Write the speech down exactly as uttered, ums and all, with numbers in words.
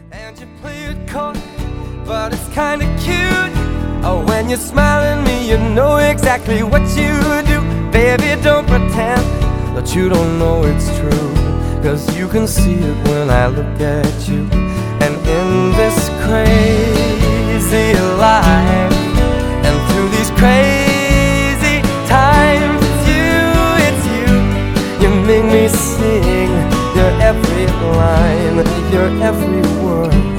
And you play it coy, but it's kinda cute. Oh, when you smile at me, you know exactly what you do. Baby, don't pretend that you don't know it's true, 'cause you can see it when I look at you. And in this crazy life, and through these crazy times, it's you, it's you. You make me sing your every line, your every word.